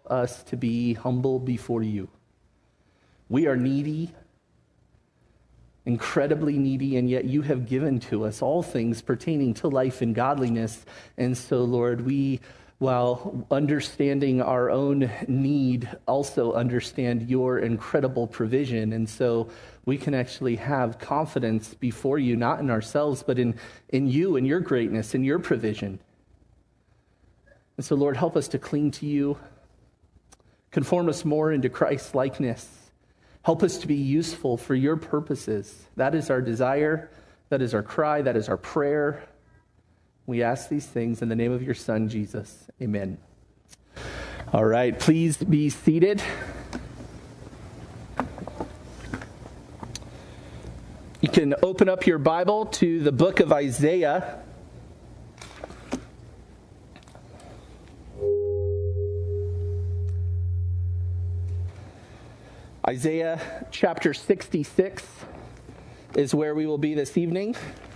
us to be humble before you. We are needy, incredibly needy, and yet you have given to us all things pertaining to life and godliness. And so, Lord, we, while understanding our own need, also understand your incredible provision. And so we can actually have confidence before you, not in ourselves, but in you and your greatness and your provision. And so, Lord, help us to cling to you. Conform us more into Christ's likeness. Help us to be useful for your purposes. That is our desire. That is our cry. That is our prayer. We ask these things in the name of your Son, Jesus. Amen. All right, please be seated. You can open up your Bible to the book of Isaiah. Isaiah chapter 66 is where we will be this evening.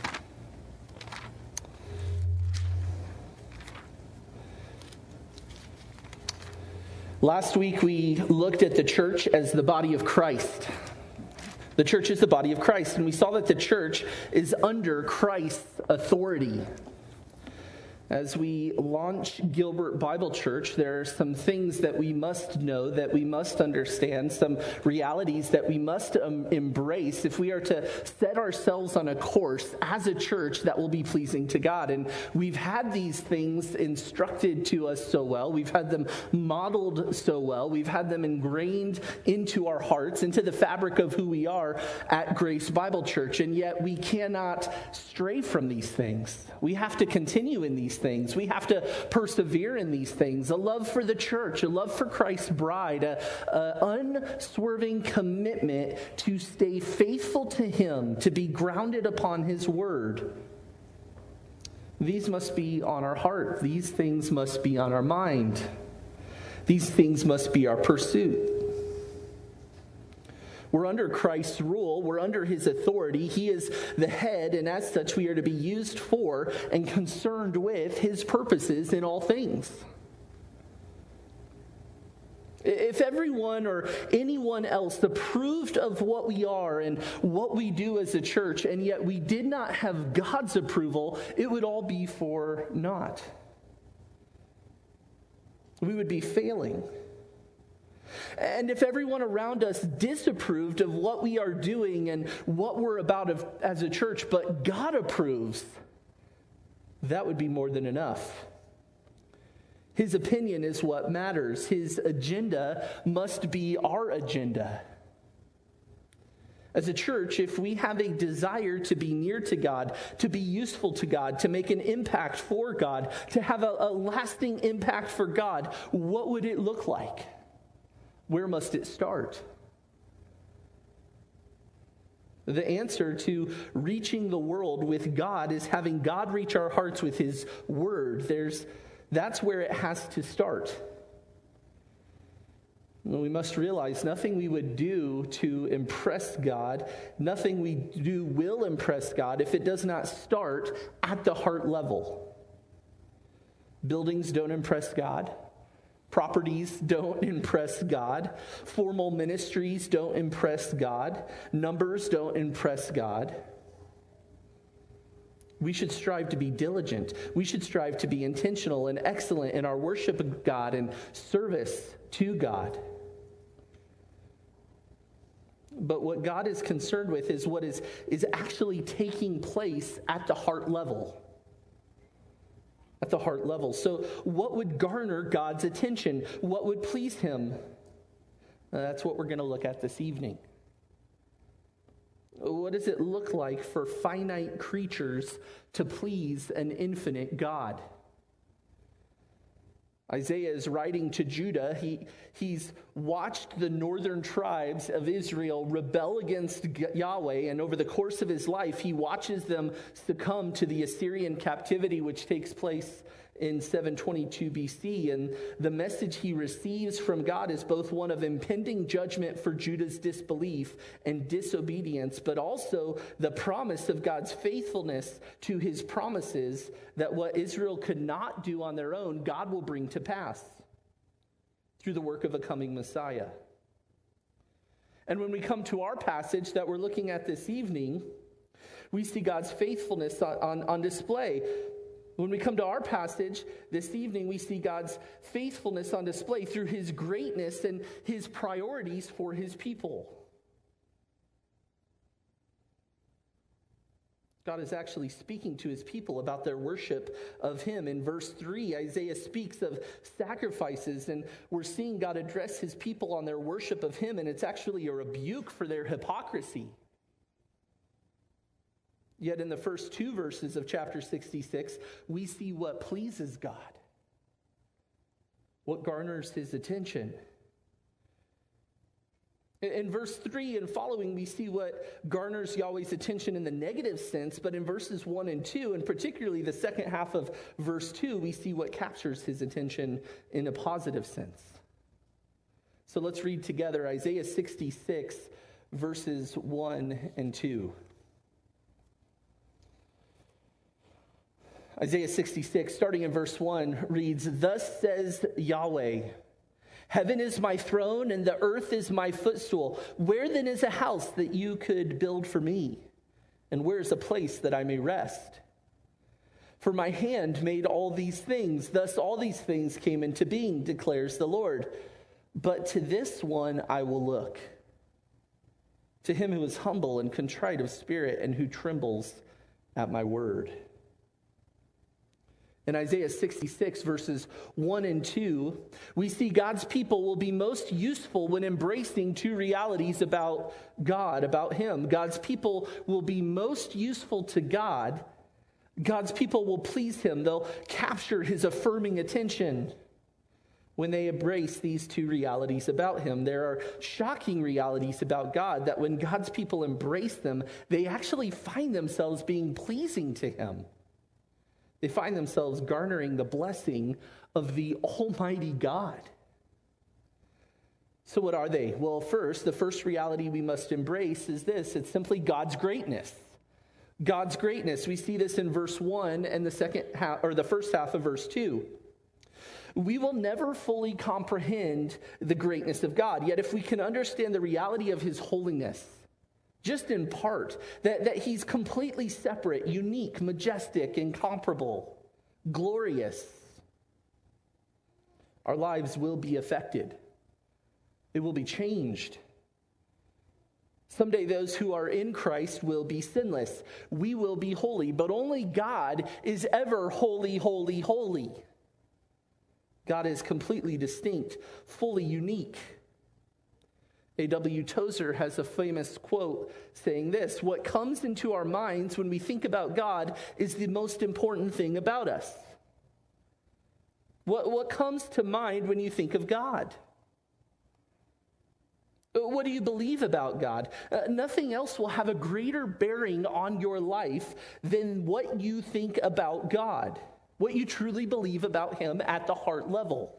Last week we looked at the church as the body of Christ. The church is the body of Christ, and we saw that the church is under Christ's authority. As we launch Gilbert Bible Church, there are some things that we must know, that we must understand, some realities that we must embrace if we are to set ourselves on a course as a church that will be pleasing to God. And we've had these things instructed to us so well. We've had them modeled so well. We've had them ingrained into our hearts, into the fabric of who we are at Grace Bible Church. And yet we cannot stray from these things. We have to continue in these things. We have to persevere in these things. A love for the church, a love for Christ's bride, an unswerving commitment to stay faithful to him, to be grounded upon his word. These must be on our heart. These things must be on our mind. These things must be our pursuit. We're under Christ's rule. We're under his authority. He is the head, and as such, we are to be used for and concerned with his purposes in all things. If everyone or anyone else approved of what we are and what we do as a church, and yet we did not have God's approval, it would all be for naught. We would be failing. And if everyone around us disapproved of what we are doing and what we're about as a church, but God approves, that would be more than enough. His opinion is what matters. His agenda must be our agenda. As a church, if we have a desire to be near to God, to be useful to God, to make an impact for God, to have a lasting impact for God, what would it look like? Where must it start? The answer to reaching the world with God is having God reach our hearts with his word. That's where it has to start. We must realize nothing we would do to impress God, nothing we do will impress God if it does not start at the heart level. Buildings don't impress God. Properties don't impress God. Formal ministries don't impress God. Numbers don't impress God. We should strive to be diligent. We should strive to be intentional and excellent in our worship of God and service to God. But what God is concerned with is what is actually taking place at the heart level. At the heart level. So what would garner God's attention? What would please him? That's what we're going to look at this evening. What does it look like for finite creatures to please an infinite God? Isaiah is writing to Judah. He's watched the northern tribes of Israel rebel against Yahweh, and over the course of his life, he watches them succumb to the Assyrian captivity, which takes place in 722 BC. And the message he receives from God is both one of impending judgment for Judah's disbelief and disobedience, but also the promise of God's faithfulness to his promises that what Israel could not do on their own, God will bring to pass. through the work of a coming Messiah. And when we come to our passage that we're looking at this evening, we see God's faithfulness on display. When we come to our passage this evening, we see God's faithfulness on display through his greatness and his priorities for his people. God is actually speaking to his people about their worship of him. In verse 3, Isaiah speaks of sacrifices, and we're seeing God address his people on their worship of him, and it's actually a rebuke for their hypocrisy. Yet in the first two verses of chapter 66, we see what pleases God, what garners his attention. In verse 3 and following, we see what garners Yahweh's attention in the negative sense, but in verses 1 and 2, and particularly the second half of verse 2, we see what captures his attention in a positive sense. So let's read together Isaiah 66, verses 1 and 2. Isaiah 66, starting in verse 1, reads, "Thus says Yahweh, heaven is my throne and the earth is my footstool. Where then is a house that you could build for me? And where is a place that I may rest? For my hand made all these things. Thus all these things came into being, declares the Lord. But to this one I will look, to him who is humble and contrite of spirit and who trembles at my word." In Isaiah 66, verses 1 and 2, we see God's people will be most useful when embracing two realities about God, about him. God's people will be most useful to God. God's people will please him. They'll capture his affirming attention when they embrace these two realities about him. There are shocking realities about God that when God's people embrace them, they actually find themselves being pleasing to him. They find themselves garnering the blessing of the Almighty God. So what are they? Well, the first reality we must embrace is this. It's simply God's greatness. God's greatness. We see this in verse 1 and the first half of verse 2. We will never fully comprehend the greatness of God. Yet if we can understand the reality of his holiness, just in part, that he's completely separate, unique, majestic, incomparable, glorious, our lives will be affected. It will be changed. Someday those who are in Christ will be sinless. We will be holy, but only God is ever holy, holy, holy. God is completely distinct, fully unique. A.W. Tozer has a famous quote saying this: "What comes into our minds when we think about God is the most important thing about us." What comes to mind when you think of God? What do you believe about God? Nothing else will have a greater bearing on your life than what you think about God, what you truly believe about him at the heart level.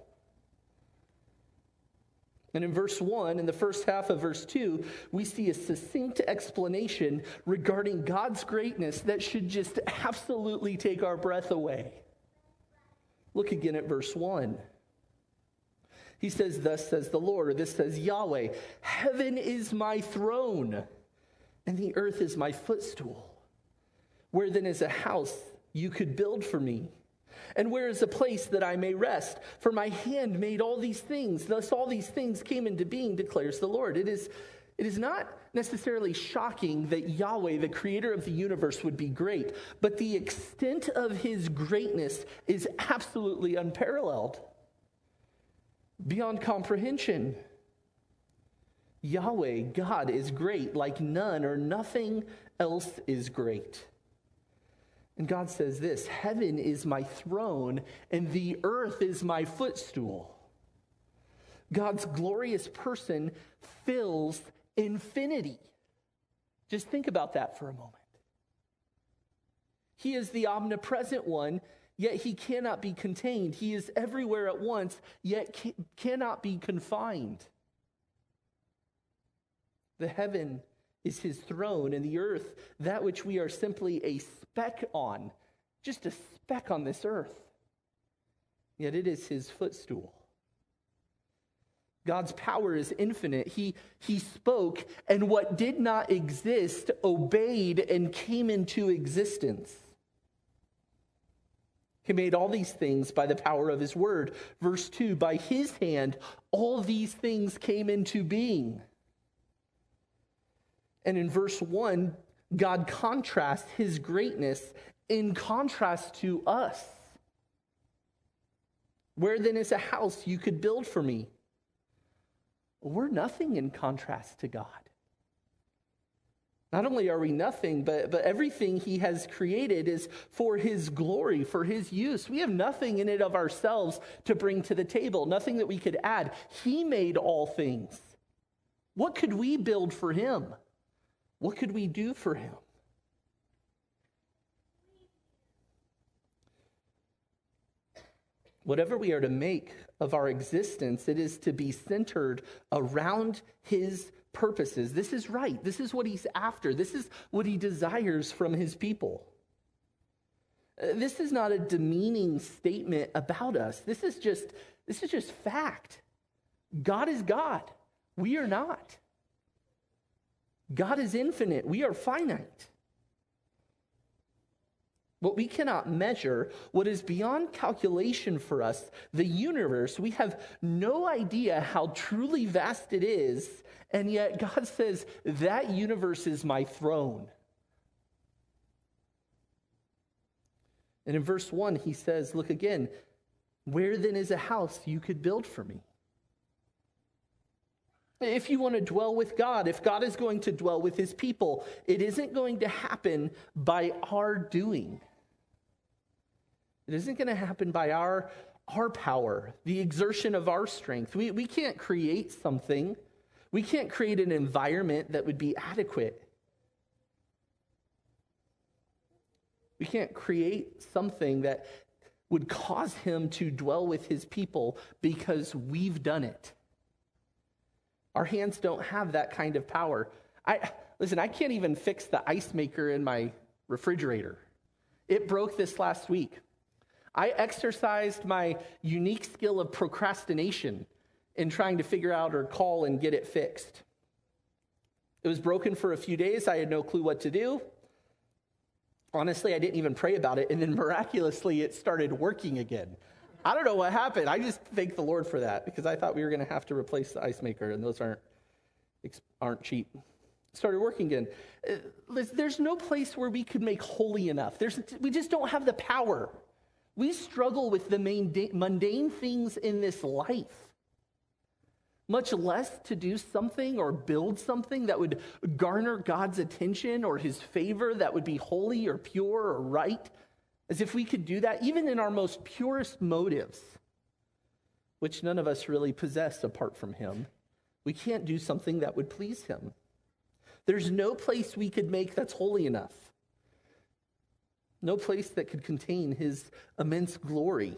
And in verse 1, in the first half of verse 2, we see a succinct explanation regarding God's greatness that should just absolutely take our breath away. Look again at verse 1. He says, "Thus says the Lord," or this says Yahweh, "Heaven is my throne, and the earth is my footstool. Where then is a house you could build for me? And where is a place that I may rest? For my hand made all these things. Thus all these things came into being, declares the Lord." It is not necessarily shocking that Yahweh, the creator of the universe, would be great, but the extent of his greatness is absolutely unparalleled, beyond comprehension. Yahweh, God, is great like none or nothing else is great. And God says this: "Heaven is my throne and the earth is my footstool." God's glorious person fills infinity. Just think about that for a moment. He is the omnipresent one, yet he cannot be contained. He is everywhere at once, yet cannot be confined. The heaven is his throne, and the earth, that which we are simply a speck on, just a speck on this earth. Yet it is his footstool. God's power is infinite. He spoke, and what did not exist obeyed and came into existence. He made all these things by the power of his word. Verse 2, by his hand, all these things came into being. And in verse 1, God contrasts his greatness in contrast to us. Where then is a house you could build for me? We're nothing in contrast to God. Not only are we nothing, but everything he has created is for his glory, for his use. We have nothing in it of ourselves to bring to the table, nothing that we could add. He made all things. What could we build for him? What could we do for him? Whatever we are to make of our existence, it is to be centered around his purposes. This is right. This is what he's after. This is what he desires from his people. This is not a demeaning statement about us. This is just fact. God is God. We are not. God is infinite. We are finite. What we cannot measure, what is beyond calculation for us, the universe, we have no idea how truly vast it is, and yet God says, that universe is my throne. And in verse 1, he says, look again, where then is a house you could build for me? If you want to dwell with God, if God is going to dwell with his people, it isn't going to happen by our doing. It isn't going to happen by our power, the exertion of our strength. We can't create something. We can't create an environment that would be adequate. We can't create something that would cause him to dwell with his people because we've done it. Our hands don't have that kind of power. I can't even fix the ice maker in my refrigerator. It broke this last week. I exercised my unique skill of procrastination in trying to figure out or call and get it fixed. It was broken for a few days. I had no clue what to do. Honestly, I didn't even pray about it. And then miraculously, it started working again. I don't know what happened. I just thank the Lord for that because I thought we were going to have to replace the ice maker, and those aren't cheap. It started working again. There's no place where we could make holy enough. We just don't have the power. We struggle with the mundane things in this life, much less to do something or build something that would garner God's attention or his favor that would be holy or pure or right, as if we could do that even in our most purest motives, which none of us really possess apart from him. We can't do something that would please him. There's no place we could make that's holy enough. No place that could contain his immense glory.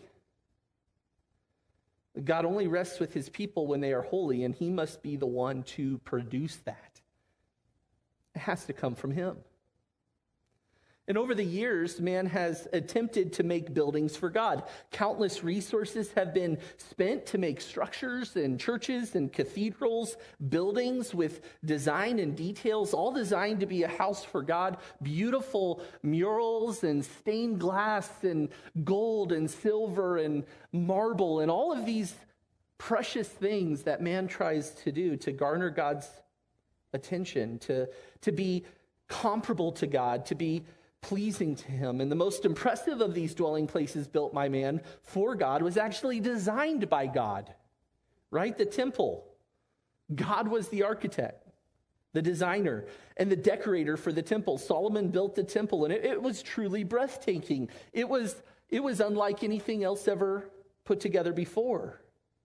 God only rests with his people when they are holy, and he must be the one to produce that. It has to come from him. And over the years, man has attempted to make buildings for God. Countless resources have been spent to make structures and churches and cathedrals, buildings with design and details, all designed to be a house for God. Beautiful murals and stained glass and gold and silver and marble and all of these precious things that man tries to do to garner God's attention, to be comparable to God, to be pleasing to him. And the most impressive of these dwelling places built by man for God was actually designed by God, right? The temple. God was the architect, the designer, and the decorator for the temple. Solomon built the temple, and it was truly breathtaking. It was unlike anything else ever put together before.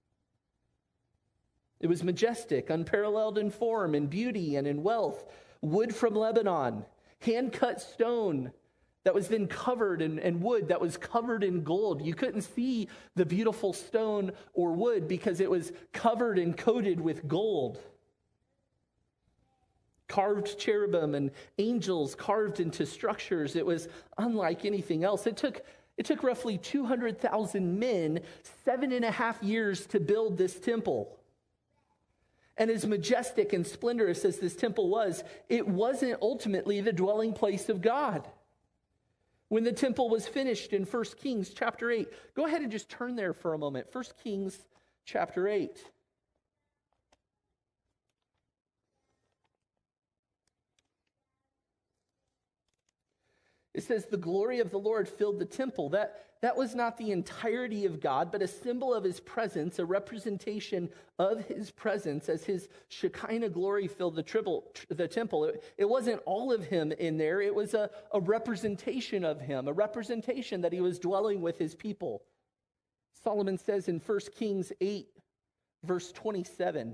It was majestic, unparalleled in form, in beauty, and in wealth. Wood from Lebanon, hand-cut stone that was then covered in wood that was covered in gold. You couldn't see the beautiful stone or wood because it was covered and coated with gold. Carved cherubim and angels carved into structures. It was unlike anything else. It took roughly 200,000 men 7.5 years to build this temple. And as majestic and splendorous as this temple was, it wasn't ultimately the dwelling place of God. When the temple was finished in 1 Kings chapter 8, go ahead and just turn there for a moment. 1 Kings chapter 8. It says, the glory of the Lord filled the temple. That was not the entirety of God, but a symbol of his presence, a representation of his presence as his Shekinah glory filled the temple. It wasn't all of him in there. It was a representation of him, a representation that he was dwelling with his people. Solomon says in 1 Kings 8, verse 27,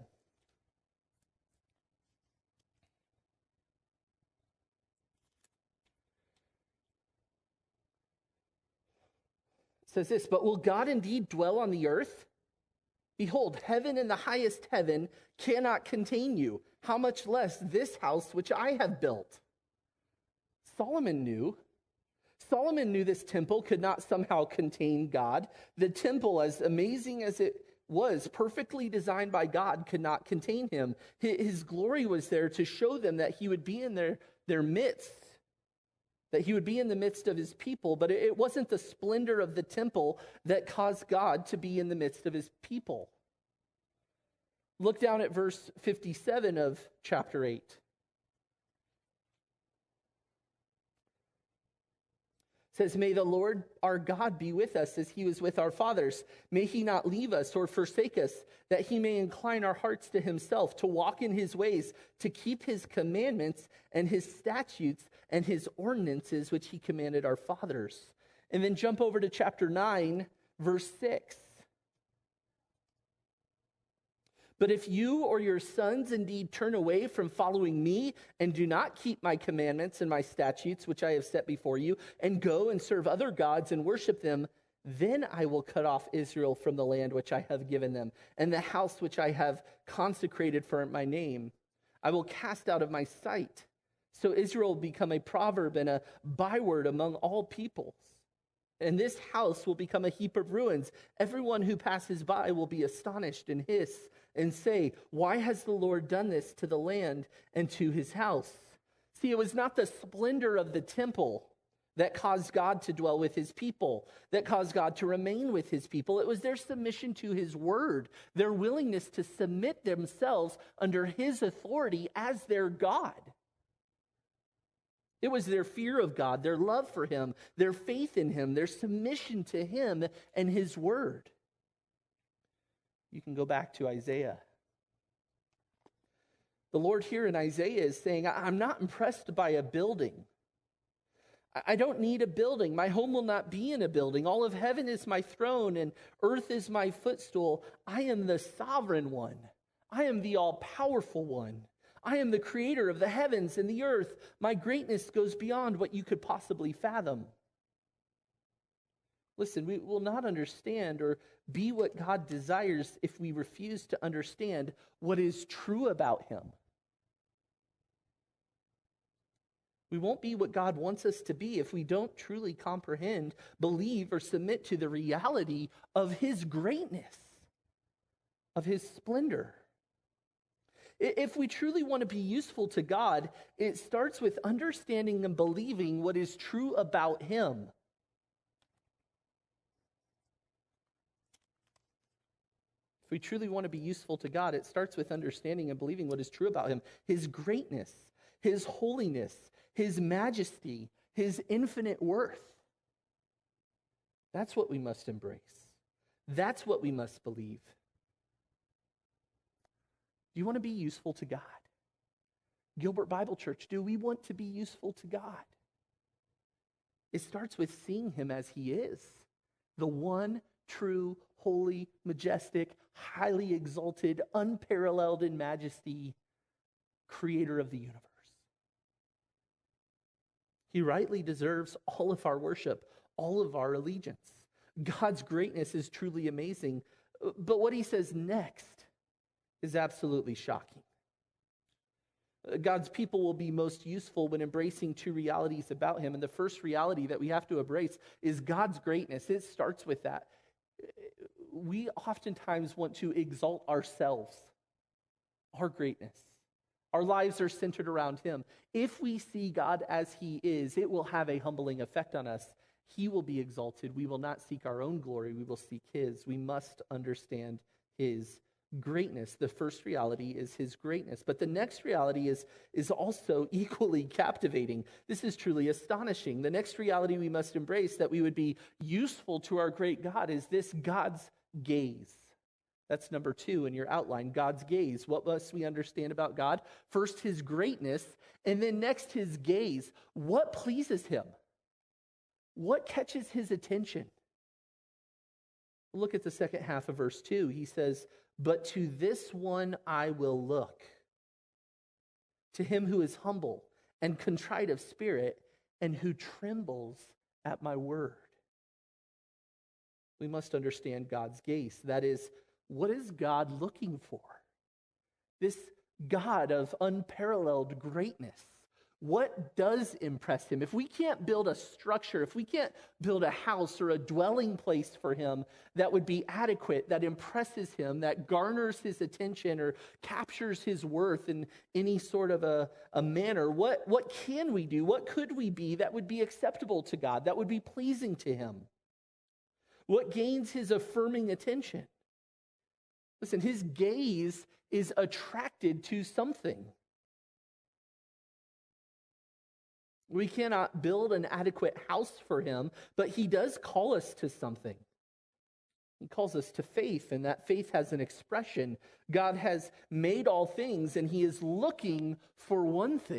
says this, but will God indeed dwell on the earth? Behold, heaven and the highest heaven cannot contain you. How much less this house which I have built? Solomon knew this temple could not somehow contain God. The temple, as amazing as it was, perfectly designed by God, could not contain him. His glory was there to show them that he would be in their midst, that he would be in the midst of his people, but it wasn't the splendor of the temple that caused God to be in the midst of his people. Look down at verse 57 of chapter 8. It says, may the Lord our God be with us as he was with our fathers. May he not leave us or forsake us, that he may incline our hearts to himself, to walk in his ways, to keep his commandments and his statutes and his ordinances, which he commanded our fathers. And then jump over to chapter 9, verse 6. But if you or your sons indeed turn away from following me and do not keep my commandments and my statutes, which I have set before you, and go and serve other gods and worship them, then I will cut off Israel from the land which I have given them, and the house which I have consecrated for my name. I will cast out of my sight. So Israel will become a proverb and a byword among all peoples. And this house will become a heap of ruins. Everyone who passes by will be astonished and hiss and say, why has the Lord done this to the land and to his house? See, it was not the splendor of the temple that caused God to dwell with his people, that caused God to remain with his people. It was their submission to his word, their willingness to submit themselves under his authority as their God. It was their fear of God, their love for him, their faith in him, their submission to him and his word. You can go back to Isaiah. The Lord here in Isaiah is saying, I'm not impressed by a building. I don't need a building. My home will not be in a building. All of heaven is my throne and earth is my footstool. I am the sovereign one. I am the all-powerful one. I am the creator of the heavens and the earth. My greatness goes beyond what you could possibly fathom. Listen, we will not understand or be what God desires if we refuse to understand what is true about him. We won't be what God wants us to be if we don't truly comprehend, believe, or submit to the reality of his greatness, of his splendor. If we truly want to be useful to God, it starts with understanding and believing what is true about him. If we truly want to be useful to God, it starts with understanding and believing what is true about him. His greatness, his holiness, his majesty, his infinite worth. That's what we must embrace. That's what we must believe. Do you want to be useful to God? Gilbert Bible Church, do we want to be useful to God? It starts with seeing him as he is, the one true, holy, majestic, highly exalted, unparalleled in majesty, creator of the universe. He rightly deserves all of our worship, all of our allegiance. God's greatness is truly amazing. But what he says next is absolutely shocking. God's people will be most useful when embracing two realities about him. And the first reality that we have to embrace is God's greatness. It starts with that. We oftentimes want to exalt ourselves, our greatness. Our lives are centered around him. If we see God as he is, it will have a humbling effect on us. He will be exalted. We will not seek our own glory. We will seek his. We must understand his greatness. The first reality is his greatness. But the next reality is also equally captivating. This is truly astonishing. The next reality we must embrace, that we would be useful to our great God, is this: God's gaze. That's number 2 in your outline, God's gaze. What must we understand about God? First, his greatness, and then next, his gaze. What pleases him? What catches his attention? Look at the second half of verse 2. He says, "But to this one I will look, to him who is humble and contrite of spirit and who trembles at my word." We must understand God's gaze. That is, what is God looking for? This God of unparalleled greatness. What does impress him? If we can't build a structure, if we can't build a house or a dwelling place for him that would be adequate, that impresses him, that garners his attention or captures his worth in any sort of a manner, what can we do? What could we be that would be acceptable to God, that would be pleasing to him? What gains his affirming attention? Listen, his gaze is attracted to something. We cannot build an adequate house for him, but he does call us to something. He calls us to faith, and that faith has an expression. God has made all things, and he is looking for one thing.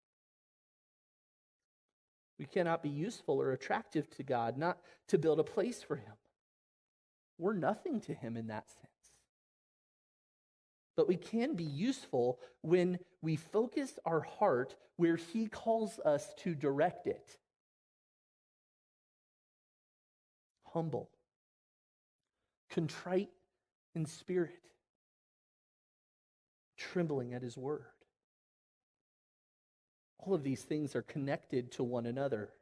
We cannot be useful or attractive to God, not to build a place for him. We're nothing to him in that sense. But we can be useful when we focus our heart where he calls us to direct it. Humble, contrite in spirit, trembling at his word. All of these things are connected to one another.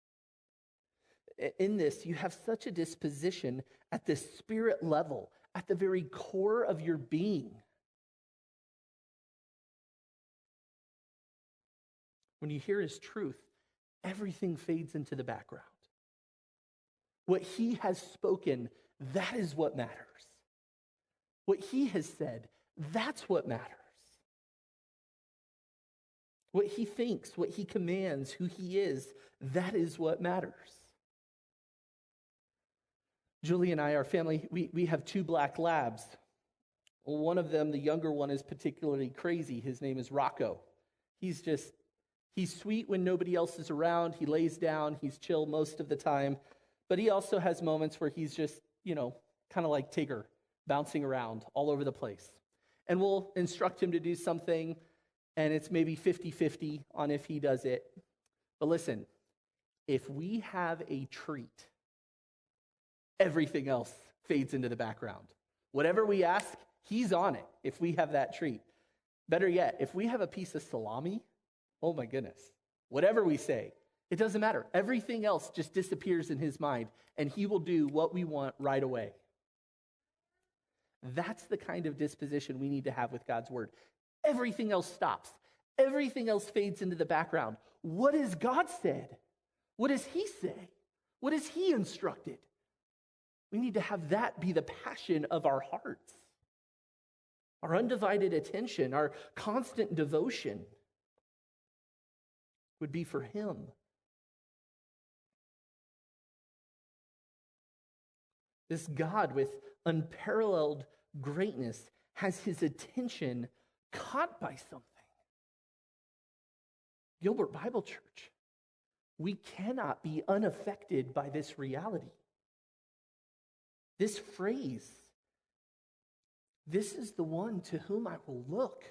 In this, you have such a disposition at the spirit level, at the very core of your being. When you hear his truth, everything fades into the background. What he has spoken, that is what matters. What he has said, that's what matters. What he thinks, what he commands, who he is, that is what matters. Julie and I, our family, we have 2 black labs. One of them, the younger one, is particularly crazy. His name is Rocco. He's sweet when nobody else is around. He lays down. He's chill most of the time. But he also has moments where he's just, kind of like Tigger, bouncing around all over the place. And we'll instruct him to do something, and it's maybe 50-50 on if he does it. But listen, if we have a treat, everything else fades into the background. Whatever we ask, he's on it if we have that treat. Better yet, if we have a piece of salami, oh my goodness, whatever we say, it doesn't matter. Everything else just disappears in his mind, and he will do what we want right away. That's the kind of disposition we need to have with God's word. Everything else stops. Everything else fades into the background. What has God said? What does he say? What has he instructed? We need to have that be the passion of our hearts. Our undivided attention, our constant devotion would be for him. This God with unparalleled greatness has his attention caught by something. Gilbert Bible Church, we cannot be unaffected by this reality. This phrase, "This is the one to whom I will look."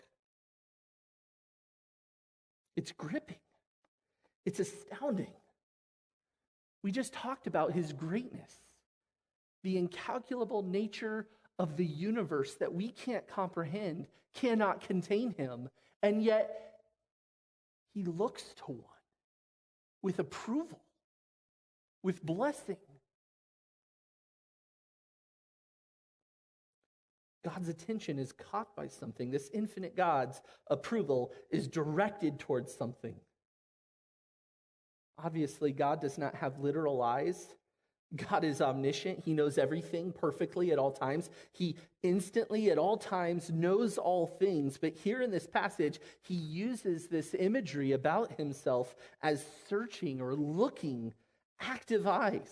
It's gripping. It's astounding. We just talked about his greatness, the incalculable nature of the universe that we can't comprehend, cannot contain him, and yet he looks to one with approval, with blessing. God's attention is caught by something. This infinite God's approval is directed towards something. Obviously, God does not have literal eyes. God is omniscient. He knows everything perfectly at all times. He instantly at all times knows all things. But here in this passage, he uses this imagery about himself as searching or looking, active eyes.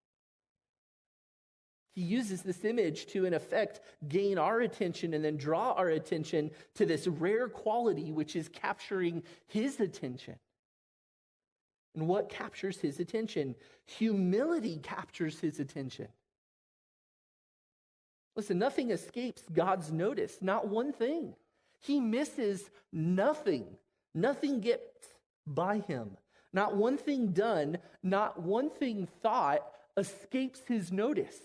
He uses this image to, in effect, gain our attention and then draw our attention to this rare quality which is capturing his attention. And what captures his attention? Humility captures his attention. Listen, nothing escapes God's notice, not one thing. He misses nothing. Nothing gets by him. Not one thing done, not one thing thought escapes his notice.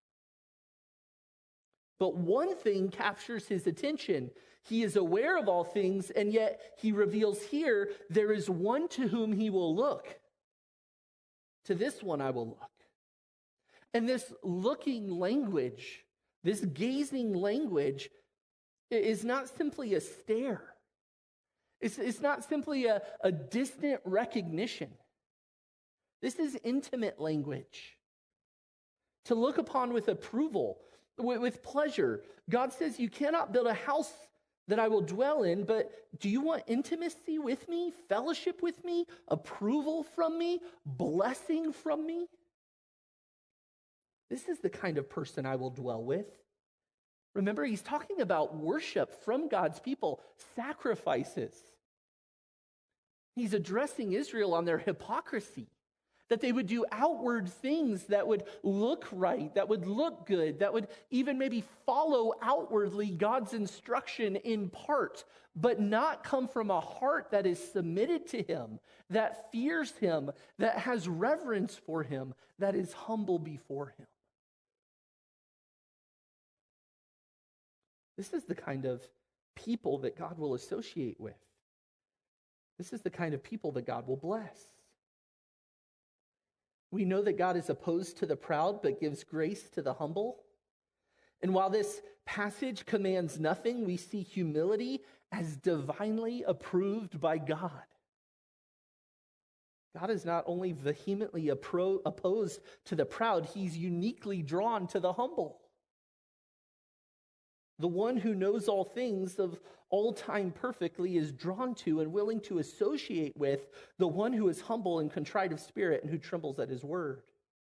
But one thing captures his attention. He is aware of all things, and yet he reveals here, there is one to whom he will look. To this one I will look. And this looking language, this gazing language, is not simply a stare. It's not simply a distant recognition. This is intimate language. To look upon with approval, with pleasure. God says, you cannot build a house that I will dwell in, but do you want intimacy with me, fellowship with me, approval from me, blessing from me? This is the kind of person I will dwell with. Remember, he's talking about worship from God's people, sacrifices. He's addressing Israel on their hypocrisy, that they would do outward things that would look right, that would look good, that would even maybe follow outwardly God's instruction in part, but not come from a heart that is submitted to him, that fears him, that has reverence for him, that is humble before him. This is the kind of people that God will associate with. This is the kind of people that God will bless. We know that God is opposed to the proud, but gives grace to the humble. And while this passage commands nothing, we see humility as divinely approved by God. God is not only vehemently opposed to the proud, he's uniquely drawn to the humble. The one who knows all things of all time perfectly is drawn to and willing to associate with the one who is humble and contrite of spirit and who trembles at his word.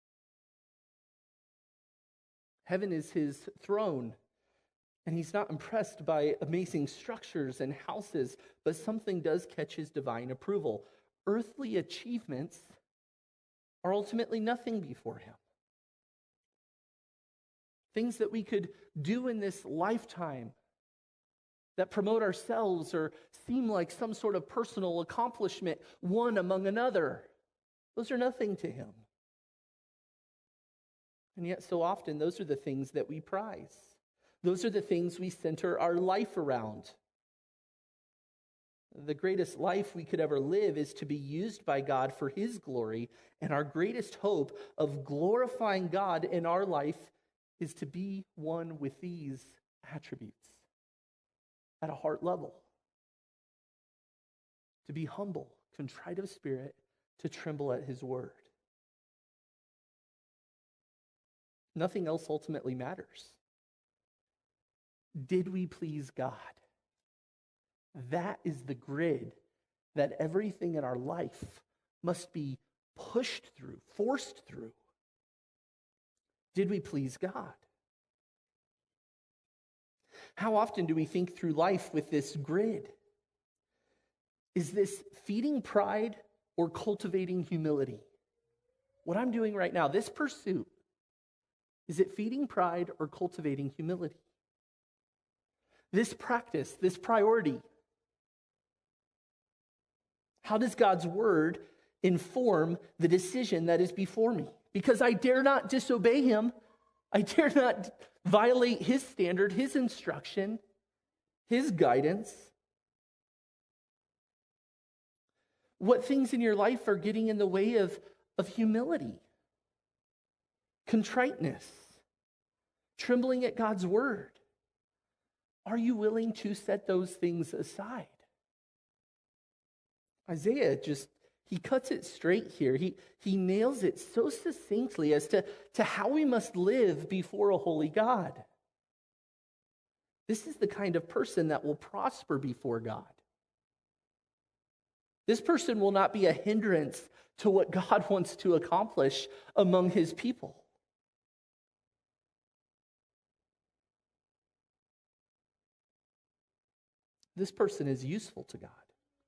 Heaven is his throne, and he's not impressed by amazing structures and houses, but something does catch his divine approval. Earthly achievements are ultimately nothing before him. Things that we could do in this lifetime that promote ourselves or seem like some sort of personal accomplishment, one among another, those are nothing to him. And yet so often those are the things that we prize. Those are the things we center our life around. The greatest life we could ever live is to be used by God for his glory, and our greatest hope of glorifying God in our life is to be one with these attributes at a heart level. To be humble, contrite of spirit, to tremble at his word. Nothing else ultimately matters. Did we please God? That is the grid that everything in our life must be pushed through, forced through. Did we please God? How often do we think through life with this grid? Is this feeding pride or cultivating humility? What I'm doing right now, this pursuit, is it feeding pride or cultivating humility? This practice, this priority, how does God's word inform the decision that is before me? Because I dare not disobey him. I dare not violate his standard, his instruction, his guidance. What things in your life are getting in the way of humility, contriteness, trembling at God's word? Are you willing to set those things aside? Isaiah he cuts it straight here. He nails it so succinctly as to how we must live before a holy God. This is the kind of person that will prosper before God. This person will not be a hindrance to what God wants to accomplish among his people. This person is useful to God.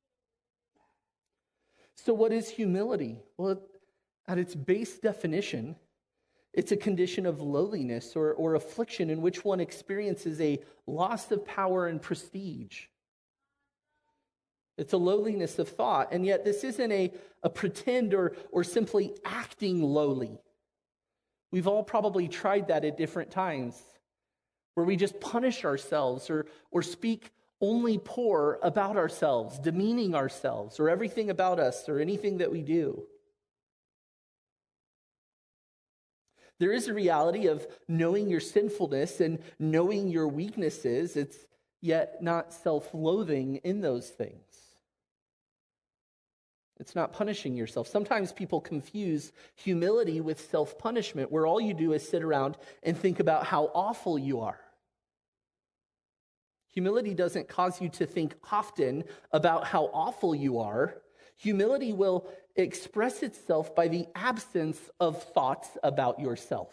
So what is humility? Well, at its base definition, it's a condition of lowliness or affliction in which one experiences a loss of power and prestige. It's a lowliness of thought, and yet this isn't a pretend or simply acting lowly. We've all probably tried that at different times, where we just punish ourselves or speak only poor about ourselves, demeaning ourselves, or everything about us, or anything that we do. There is a reality of knowing your sinfulness and knowing your weaknesses. It's yet not self-loathing in those things. It's not punishing yourself. Sometimes people confuse humility with self-punishment, where all you do is sit around and think about how awful you are. Humility doesn't cause you to think often about how awful you are. Humility will express itself by the absence of thoughts about yourself.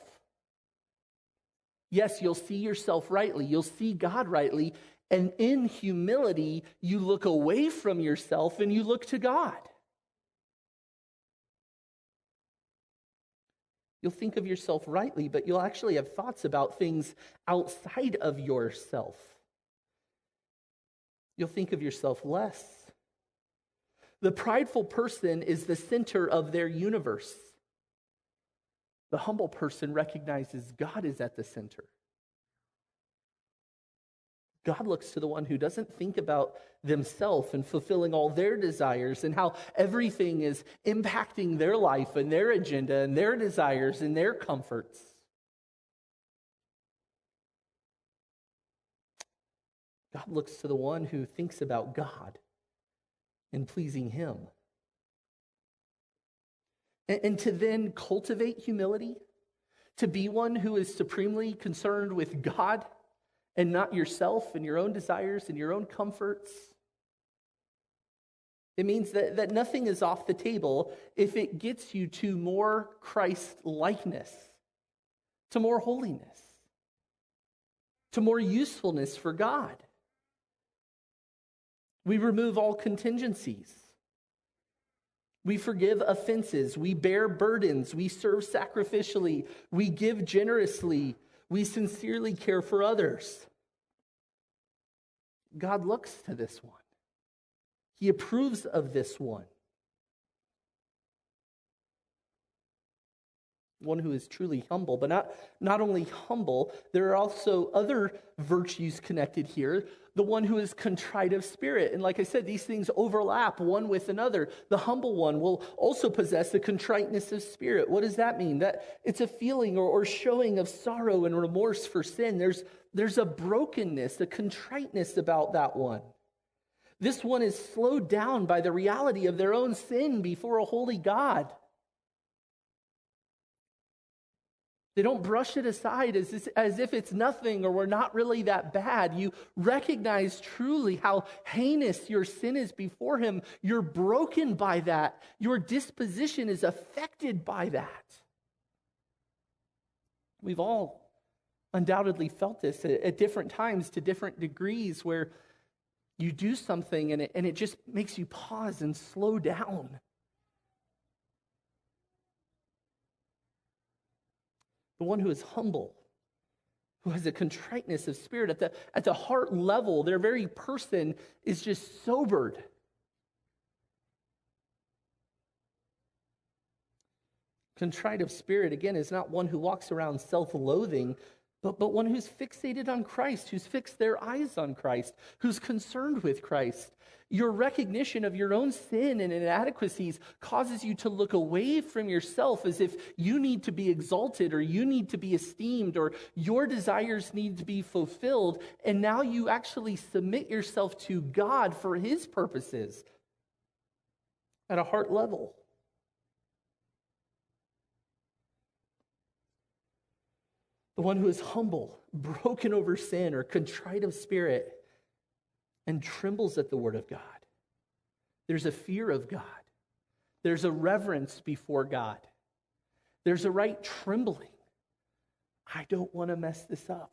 Yes, you'll see yourself rightly. You'll see God rightly. And in humility, you look away from yourself and you look to God. You'll think of yourself rightly, but you'll actually have thoughts about things outside of yourself. You'll think of yourself less. The prideful person is the center of their universe. The humble person recognizes God is at the center. God looks to the one who doesn't think about themselves and fulfilling all their desires and how everything is impacting their life and their agenda and their desires and their comforts. God looks to the one who thinks about God and pleasing him. And to then cultivate humility, to be one who is supremely concerned with God and not yourself and your own desires and your own comforts. It means that nothing is off the table if it gets you to more Christ-likeness, to more holiness, to more usefulness for God. We remove all contingencies. We forgive offenses. We bear burdens. We serve sacrificially. We give generously. We sincerely care for others. God looks to this one. He approves of this one. One who is truly humble, but not only humble, there are also other virtues connected here. The one who is contrite of spirit. And like I said, these things overlap one with another. The humble one will also possess a contriteness of spirit. What does that mean? That it's a feeling or showing of sorrow and remorse for sin. There's a brokenness, a contriteness about that one. This one is slowed down by the reality of their own sin before a holy God. They don't brush it aside as if it's nothing or we're not really that bad. You recognize truly how heinous your sin is before him. You're broken by that. Your disposition is affected by that. We've all undoubtedly felt this at different times to different degrees, where you do something and it just makes you pause and slow down. The one who is humble, who has a contriteness of spirit at the heart level, their very person is just sobered. Contrite of spirit, again, is not one who walks around self-loathing, but one who's fixated on Christ, who's fixed their eyes on Christ, who's concerned with Christ. Your recognition of your own sin and inadequacies causes you to look away from yourself as if you need to be exalted or you need to be esteemed or your desires need to be fulfilled. And now you actually submit yourself to God for his purposes at a heart level. The one who is humble, broken over sin, or contrite of spirit, and trembles at the word of God. There's a fear of God. There's a reverence before God. There's a right trembling. I don't want to mess this up.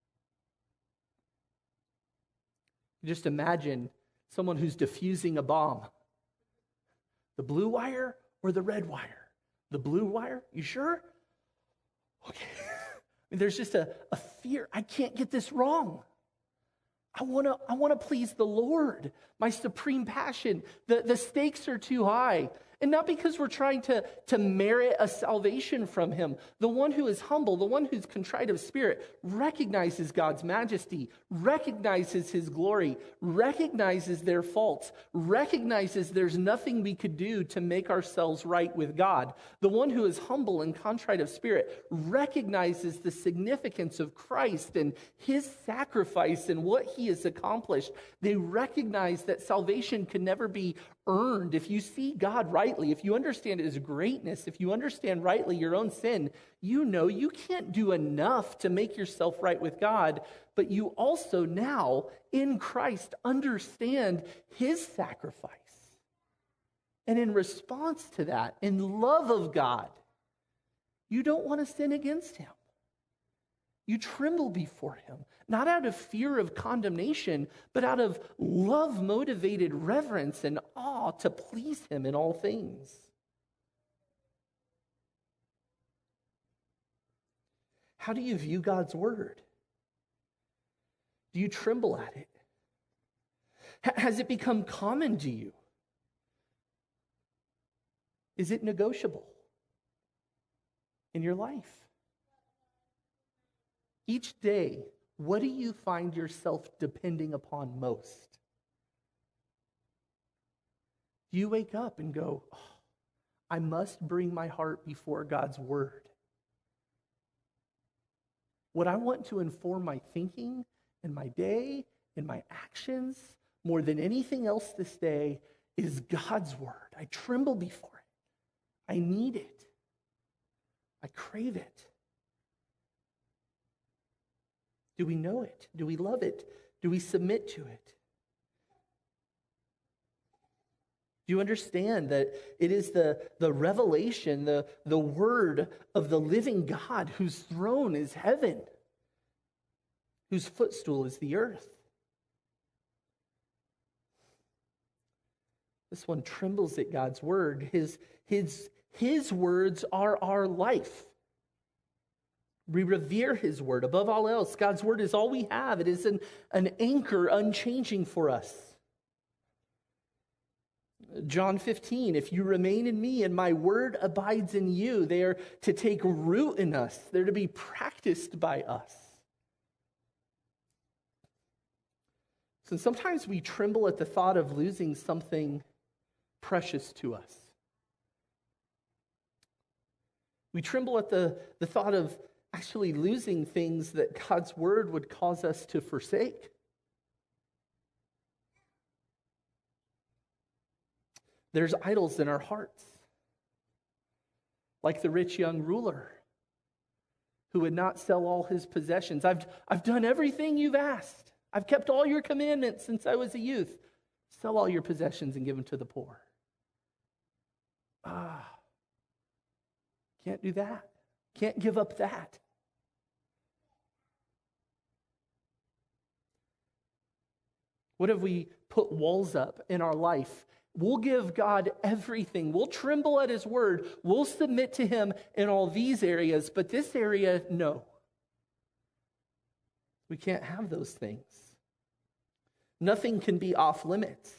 Just imagine someone who's defusing a bomb. The blue wire or the red wire? The blue wire? You sure? Okay. There's just a fear. I can't get this wrong. I want to please the Lord, my supreme passion. The stakes are too high. And not because we're trying to merit a salvation from him. The one who is humble, the one who's contrite of spirit, recognizes God's majesty, recognizes his glory, recognizes their faults, recognizes there's nothing we could do to make ourselves right with God. The one who is humble and contrite of spirit recognizes the significance of Christ and his sacrifice and what he has accomplished. They recognize that salvation can never be earned. If you see God rightly, if you understand his greatness, if you understand rightly your own sin, you know you can't do enough to make yourself right with God, but you also now in Christ understand his sacrifice. And in response to that, in love of God, you don't want to sin against him. You tremble before him, not out of fear of condemnation, but out of love-motivated reverence and awe to please him in all things. How do you view God's word? Do you tremble at it? Has it become common to you? Is it negotiable in your life? Each day, what do you find yourself depending upon most? Do you wake up and go, oh, I must bring my heart before God's word? What I want to inform my thinking and my day and my actions more than anything else this day is God's word. I tremble before it. I need it. I crave it. Do we know it? Do we love it? Do we submit to it? Do you understand that it is the revelation, the word of the living God whose throne is heaven, whose footstool is the earth? This one trembles at God's word. His words are our life. We revere his word above all else. God's word is all we have. It is an anchor unchanging for us. John 15, if you remain in me and my word abides in you, they are to take root in us. They're to be practiced by us. So sometimes we tremble at the thought of losing something precious to us. We tremble at the thought of actually losing things that God's word would cause us to forsake. There's idols in our hearts, like the rich young ruler who would not sell all his possessions. I've done everything you've asked. I've kept all your commandments since I was a youth. Sell all your possessions and give them to the poor. Can't do that. Can't give up that. What if we put walls up in our life? We'll give God everything. We'll tremble at his word. We'll submit to him in all these areas, but this area, no. We can't have those things. Nothing can be off limits.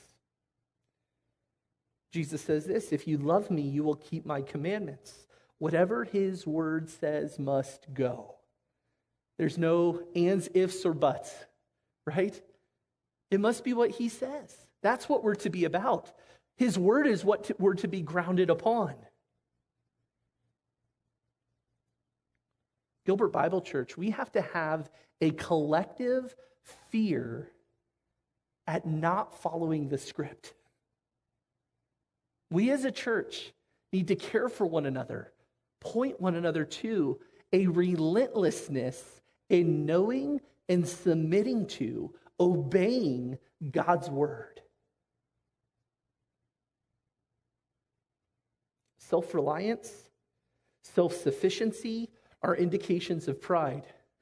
Jesus says this, if you love me, you will keep my commandments. Whatever his word says must go. There's no ands, ifs, or buts, right? It must be what he says. That's what we're to be about. His word is what we're to be grounded upon. Gilbert Bible Church, we have to have a collective fear at not following the script. We as a church need to care for one another, point one another to a relentlessness in knowing and submitting to, obeying God's word. Self-reliance, self-sufficiency are indications of pride.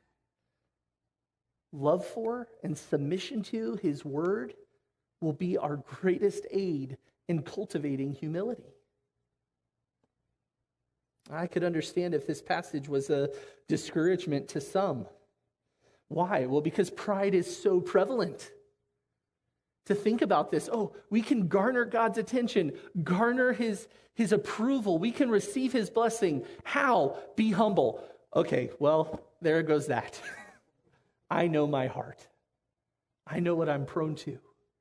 Love for and submission to his word will be our greatest aid in cultivating humility. I could understand if this passage was a discouragement to some. Why? Well, because pride is so prevalent. To think about this, we can garner God's attention, garner his approval. We can receive his blessing. How? Be humble. Okay, well, there goes that. I know my heart. I know what I'm prone to.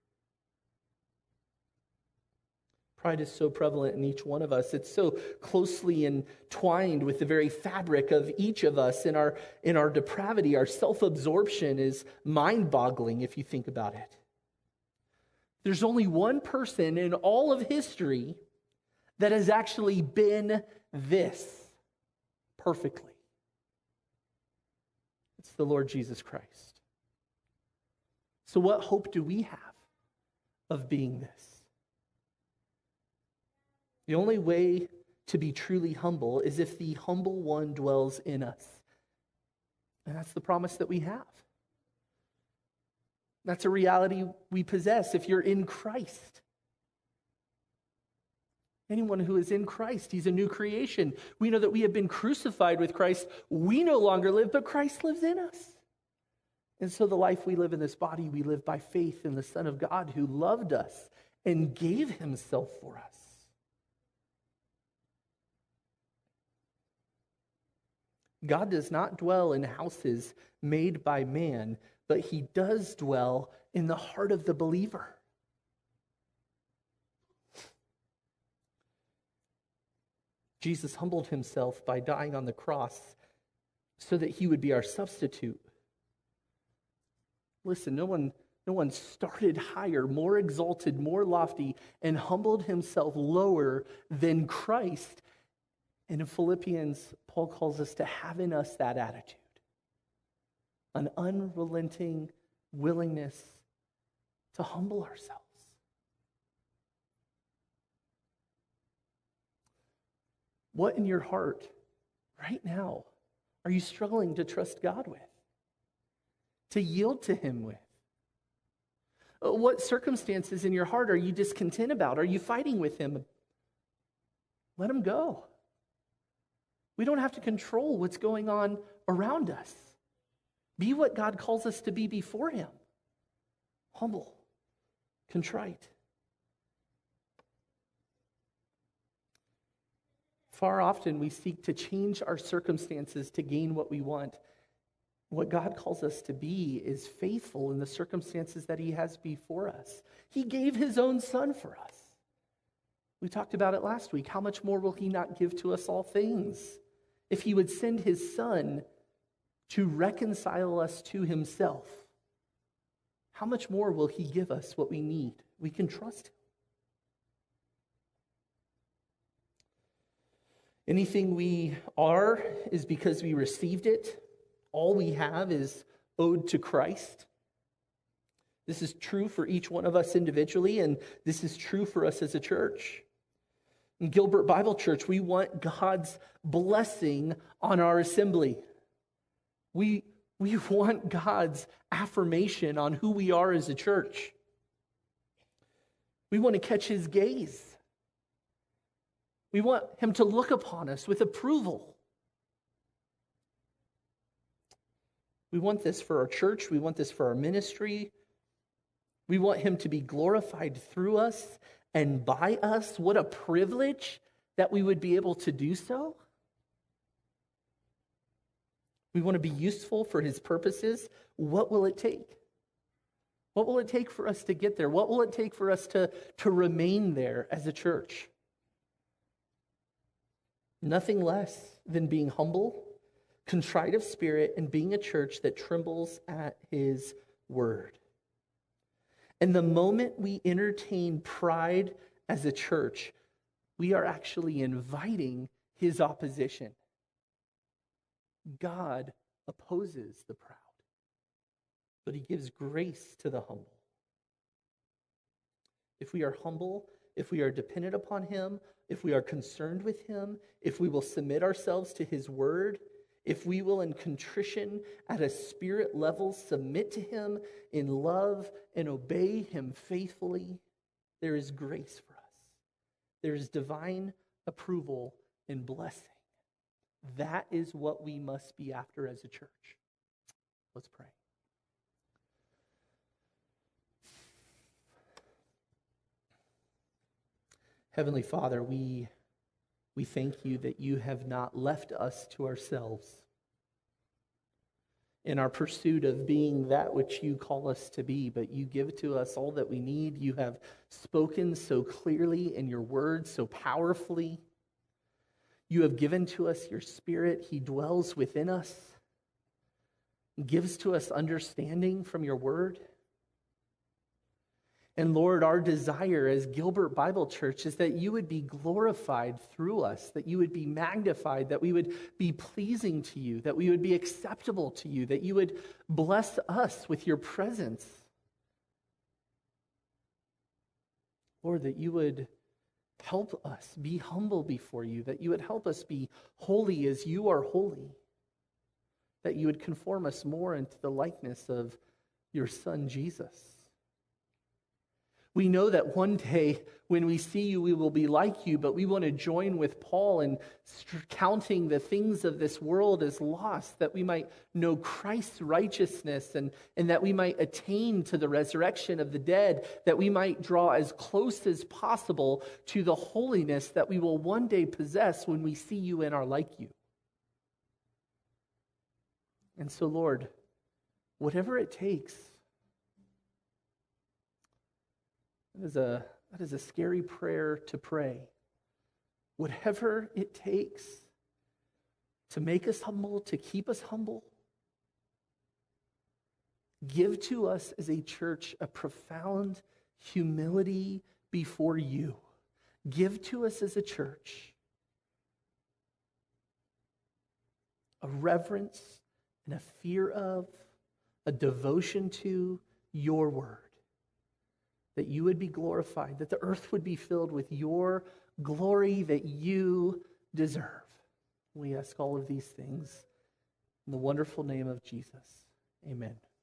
Pride is so prevalent in each one of us. It's so closely entwined with the very fabric of each of us. In our depravity, our self-absorption is mind-boggling if you think about it. There's only one person in all of history that has actually been this perfectly. It's the Lord Jesus Christ. So what hope do we have of being this? The only way to be truly humble is if the humble one dwells in us. And that's the promise that we have. That's a reality we possess if you're in Christ. Anyone who is in Christ, he's a new creation. We know that we have been crucified with Christ. We no longer live, but Christ lives in us. And so the life we live in this body, we live by faith in the Son of God who loved us and gave himself for us. God does not dwell in houses made by man, but he does dwell in the heart of the believer. Jesus humbled himself by dying on the cross so that he would be our substitute. Listen, no one started higher, more exalted, more lofty, and humbled himself lower than Christ. And in Philippians, Paul calls us to have in us that attitude. An unrelenting willingness to humble ourselves. What in your heart right now are you struggling to trust God with? To yield to him with? What circumstances in your heart are you discontent about? Are you fighting with him? Let him go. We don't have to control what's going on around us. Be what God calls us to be before him. Humble, contrite. Far often we seek to change our circumstances to gain what we want. What God calls us to be is faithful in the circumstances that he has before us. He gave his own son for us. We talked about it last week. How much more will he not give to us all things? If he would send his son to reconcile us to himself, how much more will he give us what we need? We can trust him. Anything we are is because we received it. All we have is owed to Christ. This is true for each one of us individually, and this is true for us as a church. In Gilbert Bible Church, we want God's blessing on our assembly. We want God's affirmation on who we are as a church. We want to catch his gaze. We want him to look upon us with approval. We want this for our church. We want this for our ministry. We want him to be glorified through us and by us. What a privilege that we would be able to do so. We want to be useful for his purposes. What will it take? What will it take for us to get there? What will it take for us to remain there as a church? Nothing less than being humble, contrite of spirit, and being a church that trembles at his word. And the moment we entertain pride as a church, we are actually inviting his opposition. God opposes the proud, but he gives grace to the humble. If we are humble, if we are dependent upon him, if we are concerned with him, if we will submit ourselves to his word, if we will in contrition at a spirit level submit to him in love and obey him faithfully, there is grace for us. There is divine approval and blessing. That is what we must be after as a church. Let's pray. Heavenly Father, we thank you that you have not left us to ourselves in our pursuit of being that which you call us to be, but you give to us all that we need. You have spoken so clearly in your word, so powerfully. You have given to us your Spirit. He dwells within us, gives to us understanding from your word. And Lord, our desire as Gilbert Bible Church is that you would be glorified through us, that you would be magnified, that we would be pleasing to you, that we would be acceptable to you, that you would bless us with your presence. Lord, that you would help us be humble before you, that you would help us be holy as you are holy, that you would conform us more into the likeness of your Son, Jesus. We know that one day when we see you, we will be like you, but we want to join with Paul in counting the things of this world as lost, that we might know Christ's righteousness and that we might attain to the resurrection of the dead, that we might draw as close as possible to the holiness that we will one day possess when we see you and are like you. And so, Lord, whatever it takes, that is a scary prayer to pray. Whatever it takes to make us humble, to keep us humble, give to us as a church a profound humility before you. Give to us as a church a reverence and a fear of, a devotion to your word. That you would be glorified, that the earth would be filled with your glory that you deserve. We ask all of these things in the wonderful name of Jesus. Amen.